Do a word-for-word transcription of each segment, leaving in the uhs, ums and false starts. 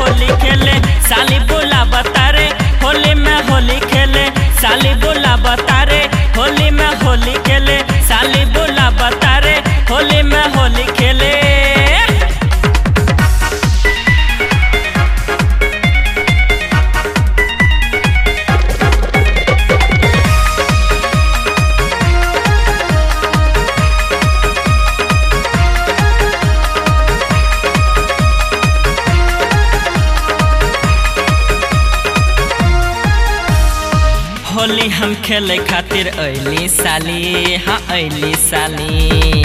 होली खेले साली बोला बतारे होली में होली खेले साली बोला बतारे होली में होली खेले साली बोला बतारे होली में होली खेले। होली हम खेले खातिर अइली साली हाँ अइली साली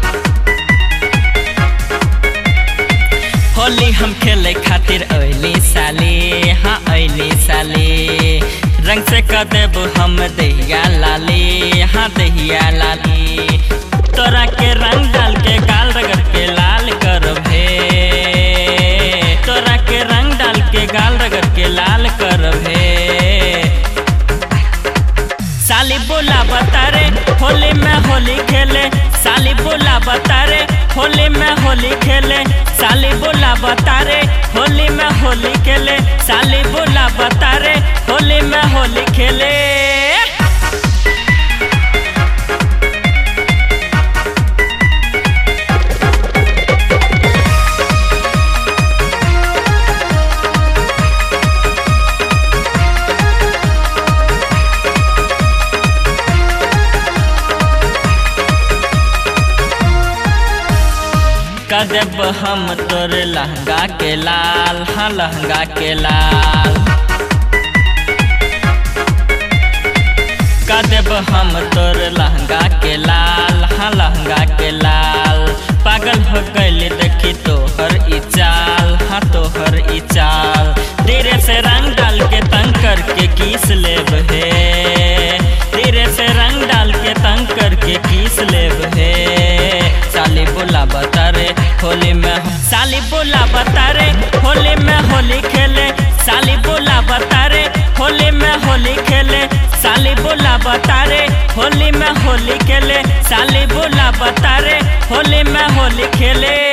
होली हम खेले खातिर अइली साली हाँ अइली साली रंग से कर देब हम दहिया लाली हाँ दहिया लाली तोरा के रंग डाल के गाल रगड़ के लाल करब हे तोरा के रंग डाल के गाल रगड़ के लाल करब हे। साली बोला बतारे होली में होली खेले साली बोला बतारे होली में होली खेले साली बोला बतारे होली में होली खेले साली बोला बतारे होली में होली खेले। कदेब हम तोर लहंगा के लाल हाँ लहंगा के लाल कदेब हम तोर लहंगा के लाल हाँ लहंगा के लाल पागल हो गइल देखी तोहर ई चाल हाँ तोहर ई चाल धीरे से रंग डाल के तंग करके किस लेब हे धीरे से रंग डाल के तंग करके किस लेब हे। साली बोला बतारे होली में साली बोला बतारे होली में होली खेले साली बोला बतारे होली में होली खेले साली बोला बतारे होली में होली खेले साली बोला बतारे होली में होली खेले।